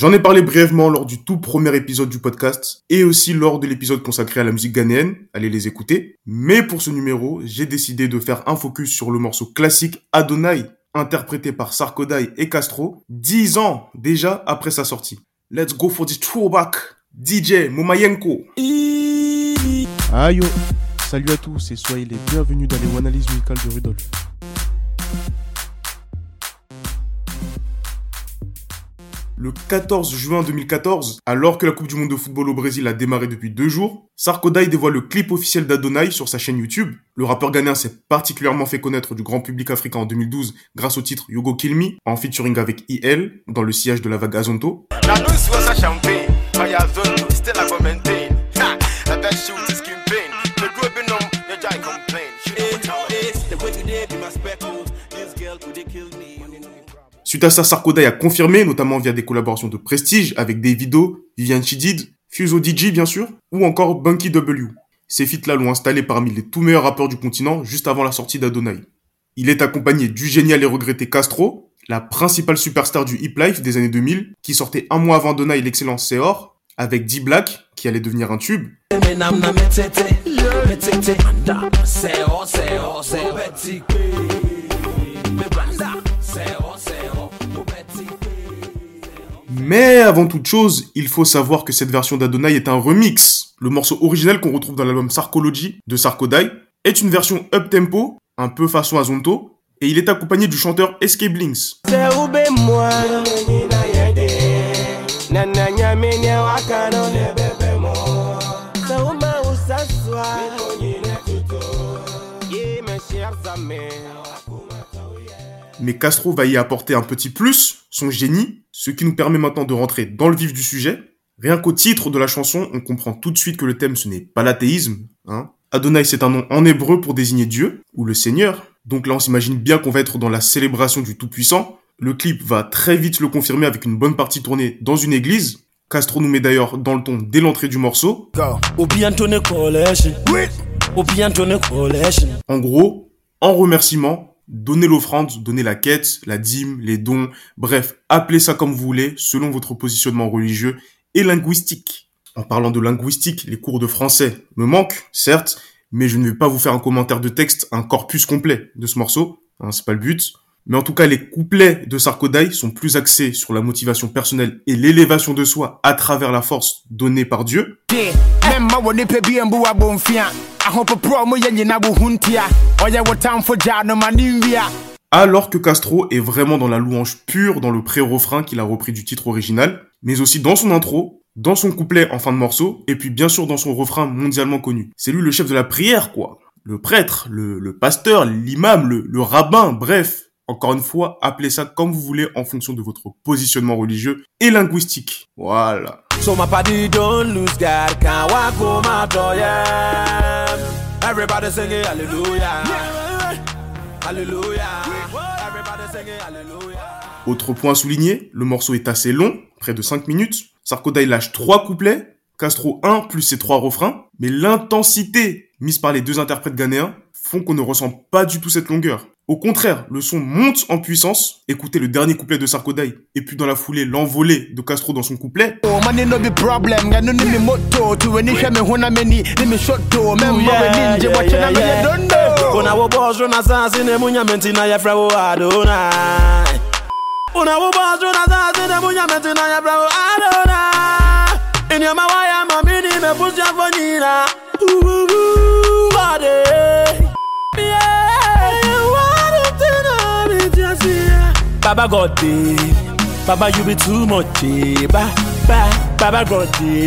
J'en ai parlé brièvement lors du tout premier épisode du podcast et aussi lors de l'épisode consacré à la musique ghanéenne, allez les écouter. Mais pour ce numéro, j'ai décidé de faire un focus sur le morceau classique Adonai, interprété par Sarkodie et Castro, 10 ans déjà après sa sortie. Let's go for this throwback, DJ Momayenko. Aïe yo, salut à tous et soyez les bienvenus dans les analyses musicales de Rudolf. Le 14 juin 2014, alors que la Coupe du Monde de football au Brésil a démarré depuis 2 jours, Sarkodie dévoile le clip officiel d'Adonai sur sa chaîne YouTube. Le rappeur ghanéen s'est particulièrement fait connaître du grand public africain en 2012 grâce au titre You Go Kill Me, en featuring avec IL, dans le sillage de la vague Azonto. Suite à ça, Sarkodie a confirmé, notamment via des collaborations de prestige avec Davido, Viviane Chidid, Fuso DJ bien sûr, ou encore Bunky W. Ces feats-là l'ont installé parmi les tout meilleurs rappeurs du continent juste avant la sortie d'Adonai. Il est accompagné du génial et regretté Castro, la principale superstar du hip life des années 2000, qui sortait un mois avant Adonai l'excellent Seor, avec D-Black, qui allait devenir un tube. Mais avant toute chose, il faut savoir que cette version d'Adonai est un remix. Le morceau original qu'on retrouve dans l'album Sarkology de Sarkodie est une version up-tempo, un peu façon Azonto, et il est accompagné du chanteur Escape Links. Mais Castro va y apporter un petit plus, son génie, ce qui nous permet maintenant de rentrer dans le vif du sujet. Rien qu'au titre de la chanson, on comprend tout de suite que le thème ce n'est pas l'athéisme. Adonai c'est un nom en hébreu pour désigner Dieu, ou le Seigneur. Donc là on s'imagine bien qu'on va être dans la célébration du Tout-Puissant. Le clip va très vite le confirmer avec une bonne partie tournée dans une église. Castro nous met d'ailleurs dans le ton dès l'entrée du morceau. En gros, en remerciement, donnez l'offrande, donnez la quête, la dîme, les dons, bref, appelez ça comme vous voulez, selon votre positionnement religieux et linguistique. En parlant de linguistique, les cours de français me manquent, certes, mais je ne vais pas vous faire un commentaire de texte, un corpus complet de ce morceau, c'est pas le but. Mais en tout cas, les couplets de Sarkodie sont plus axés sur la motivation personnelle et l'élévation de soi à travers la force donnée par Dieu. Alors que Castro est vraiment dans la louange pure dans le pré-refrain qu'il a repris du titre original, mais aussi dans son intro, dans son couplet en fin de morceau, et puis bien sûr dans son refrain mondialement connu. C'est lui le chef de la prière, quoi. Le prêtre, le pasteur, l'imam, le rabbin, bref. Encore une fois, appelez ça comme vous voulez en fonction de votre positionnement religieux et linguistique. Voilà. So my party don't lose God, can't walk home after everybody singing hallelujah. Hallelujah. Everybody singing hallelujah. Autre point à souligner, le morceau est assez long, près de 5 minutes. Sarkodie lâche 3 couplets, Castro 1 plus ses 3 refrains, mais l'intensité mise par les deux interprètes ghanéens font qu'on ne ressent pas du tout cette longueur. Au contraire, le son monte en puissance. Écoutez le dernier couplet de Sarkodie et puis dans la foulée l'envolée de Castro dans son couplet. Baba God, Baba you be too much, Baba God.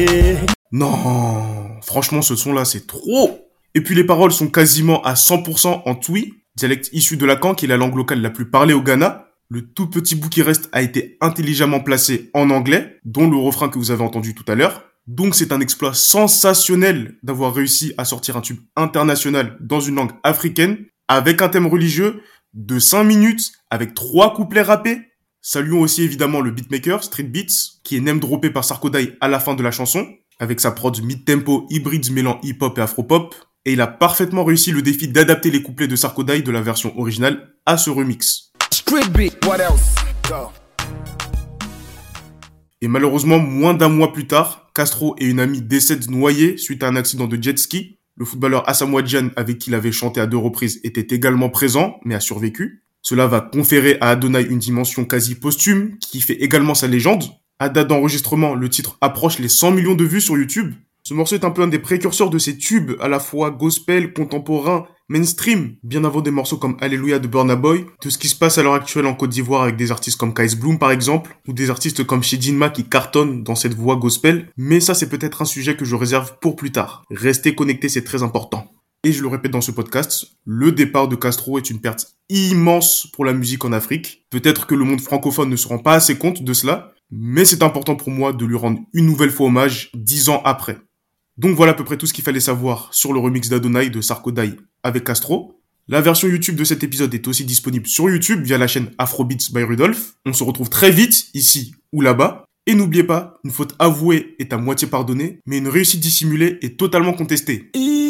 Non, franchement ce son-là c'est trop. Et puis les paroles sont quasiment à 100% en Twi, dialecte issu de l'Akan qui est la langue locale la plus parlée au Ghana. Le tout petit bout qui reste a été intelligemment placé en anglais, dont le refrain que vous avez entendu tout à l'heure. Donc c'est un exploit sensationnel d'avoir réussi à sortir un tube international dans une langue africaine, avec un thème religieux, de 5 minutes, avec 3 couplets rappés. Saluons aussi évidemment le beatmaker, Street Beats, qui est name-droppé par Sarkodie à la fin de la chanson, avec sa prod mid-tempo hybride mêlant hip-hop et afro-pop. Et il a parfaitement réussi le défi d'adapter les couplets de Sarkodie de la version originale à ce remix. Street beat, what else? Go. Et malheureusement, moins d'un mois plus tard, Castro et une amie décèdent noyés suite à un accident de jet ski. Le footballeur Asamoah Gyan, avec qui il avait chanté à 2 reprises, était également présent, mais a survécu. Cela va conférer à Adonai une dimension quasi posthume, qui fait également sa légende. À date d'enregistrement, le titre approche les 100 millions de vues sur YouTube. Ce morceau est un peu un des précurseurs de ces tubes, à la fois gospel, contemporain, mainstream, bien avant des morceaux comme Alléluia de Burna Boy, de ce qui se passe à l'heure actuelle en Côte d'Ivoire avec des artistes comme Kais Bloom par exemple, ou des artistes comme Chidinma qui cartonnent dans cette voie gospel, mais ça c'est peut-être un sujet que je réserve pour plus tard. Restez connectés, c'est très important. Et je le répète dans ce podcast, le départ de Castro est une perte immense pour la musique en Afrique. Peut-être que le monde francophone ne se rend pas assez compte de cela, mais c'est important pour moi de lui rendre une nouvelle fois hommage 10 ans après. Donc voilà à peu près tout ce qu'il fallait savoir sur le remix d'Adonai de Sarkodie avec Castro. La version YouTube de cet épisode est aussi disponible sur YouTube via la chaîne Afrobeats by Rudolph. On se retrouve très vite, ici ou là-bas. Et n'oubliez pas, une faute avouée est à moitié pardonnée, mais une réussite dissimulée est totalement contestée.